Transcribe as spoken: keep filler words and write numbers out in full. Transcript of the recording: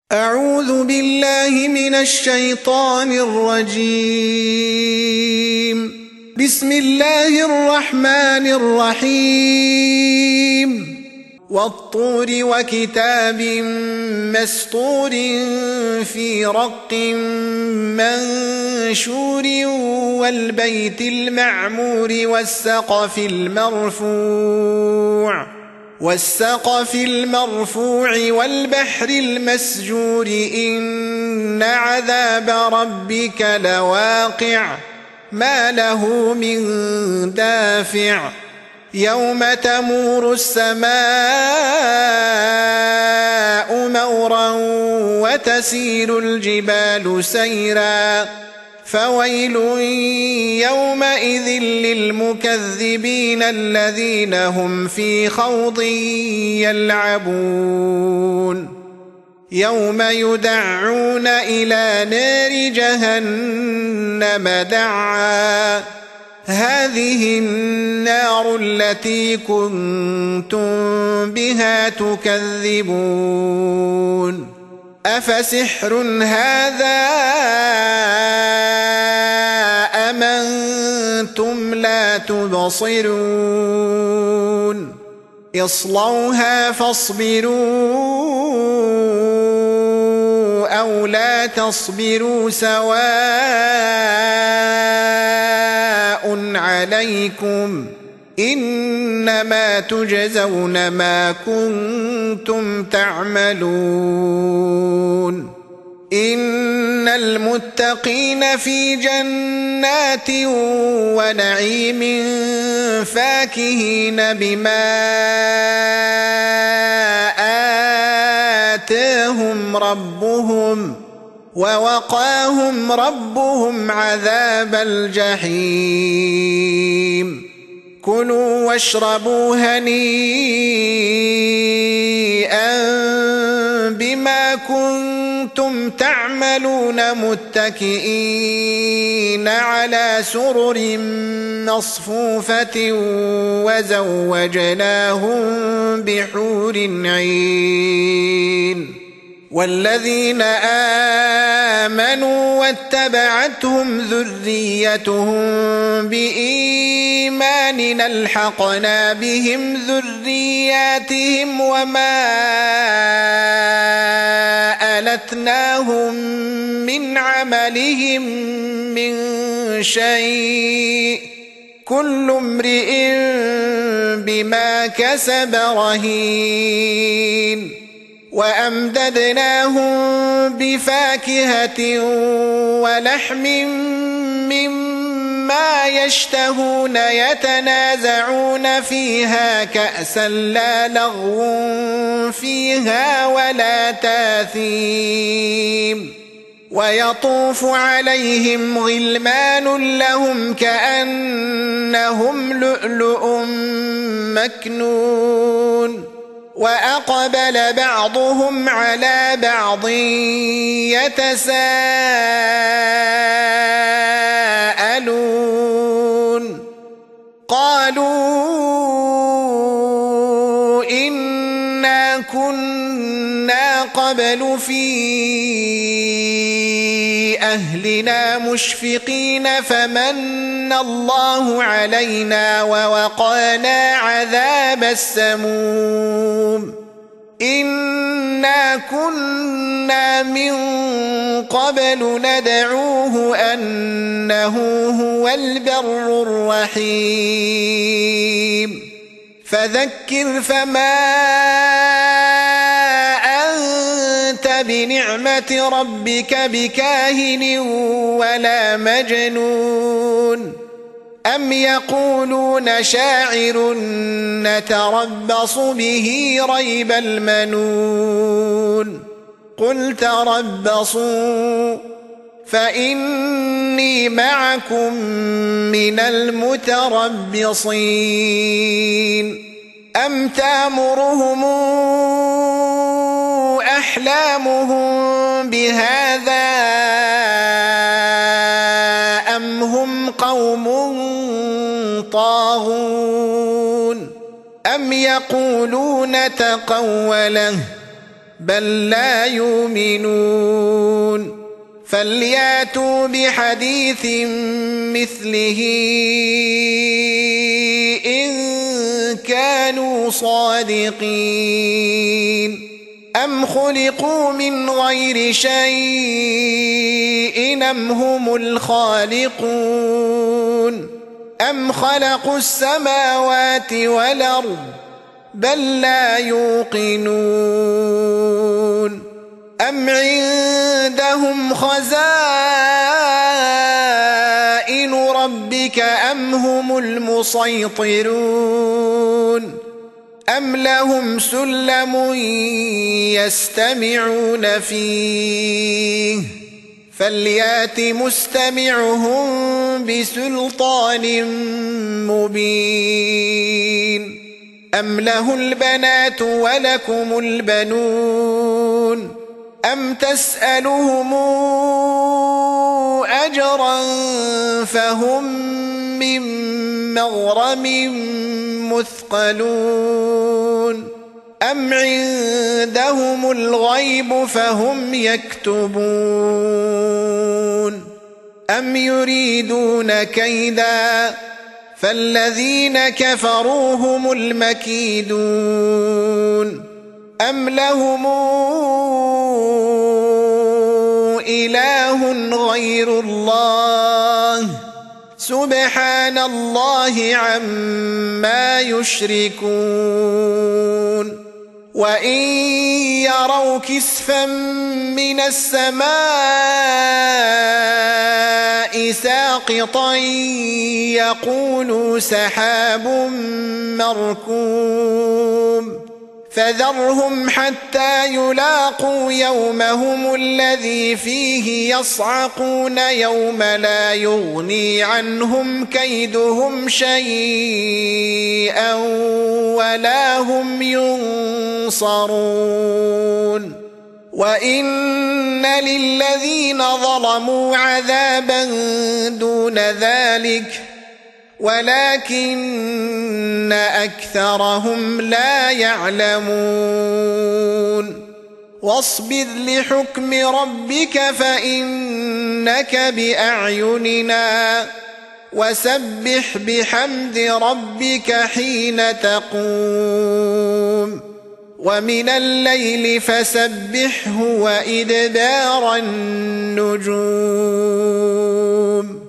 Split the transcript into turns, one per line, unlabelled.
أعوذ بالله من الشيطان الرجيم. بسم الله الرحمن الرحيم. والطور وكتاب مسطور في رق منشور والبيت المعمور والسقف المرفوع والسقف المرفوع والبحر المسجور إن عذاب ربك لواقع ما له من دافع يوم تمور السماء مورا وتسير الجبال سيرا فويل يومئذ للمكذبين الذين هم في خوض يلعبون يوم يدعون إلى نار جهنم دعا هذه النار التي كنتم بها تكذبون أفسحر هذا أم أنتم لا تبصرون اصلوها فاصبروا أو لا تصبروا سواء عليكم إنما تجزون ما كنتم تعملون إن المتقين في جنات ونعيم فاكهين بما آتاهم ربهم ووقاهم ربهم عذاب الجحيم كلوا واشربوا هنيئا بما كنتم تعملون متكئين على سرر مصفوفة وزوجناهم بحور عين والذين آمنوا واتبعتهم ذريتهم بإيمان ألحقنا بهم ذرياتهم وما ألتناهم من عملهم من شيء كل امرئ بما كسب رهين وأمددناهم بفاكهة ولحم مما يشتهون يتنازعون فيها كأسا لا لغو فيها ولا تاثيم ويطوف عليهم غلمان لهم كأنهم لؤلؤ مكنون وأقبل بعضهم على بعض يتساءلون قالوا إنا كنا قبل في أهلنا مشفقين فمن الله علينا ووقانا عذاب السموم إنا كنا من قبل ندعوه أنه هو البر الرحيم فذكر فما أنت بنعمة ربك بكاهن ولا مجنون أم يقولون شاعر نتربص به ريب المنون قل تربصوا فإني معكم من المتربصين أم تأمرهم أحلامهم بهذا أم هم قوم طاغون أم يقولون تقوله بل لا يؤمنون فلياتوا بحديث مثله إن كانوا صادقين أم خلقوا من غير شيء أم هم الخالقون أم خلقوا السماوات والأرض بل لا يوقنون أم عندهم خزائن ربك أم هم المسيطرون أم لهم سلم يستمعون فيه فليات مستمعهم بسلطان مبين أم له البنات ولكم البنون أم تسألهم أجرا فهم من مغرم مثقلون أم عندهم الغيب فهم يكتبون أم يريدون كيدا فالذين كفروا هم المكيدون أم لهم إله غير الله سبحان الله عما يشركون وإن يروا كسفا من السماء ساقطا يقولوا سحاب مركوم فذرهم حتى يلاقوا يومهم الذي فيه يصعقون يوم لا يغني عنهم كيدهم شيئا ولا هم ينصرون وإن للذين ظلموا عذابا دون ذلك ولكن أكثرهم لا يعلمون واصبر لحكم ربك فإنك بأعيننا وسبح بحمد ربك حين تقوم ومن الليل فسبحه وإدبار النجوم